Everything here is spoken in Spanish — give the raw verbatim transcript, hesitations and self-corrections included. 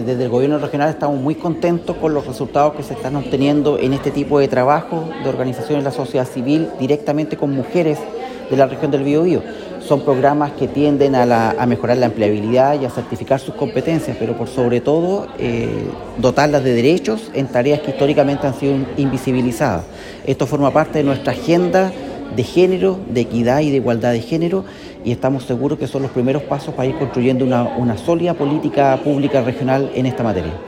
desde el gobierno regional estamos muy contentos con los resultados que se están obteniendo en este tipo de trabajo de organizaciones de la sociedad civil directamente con mujeres de la región del Biobío. Son programas que tienden a, la, a mejorar la empleabilidad y a certificar sus competencias, pero por sobre todo eh, dotarlas de derechos en tareas que históricamente han sido invisibilizadas. Esto forma parte de nuestra agenda de género, de equidad y de igualdad de género, y estamos seguros que son los primeros pasos para ir construyendo una, una sólida política pública regional en esta materia.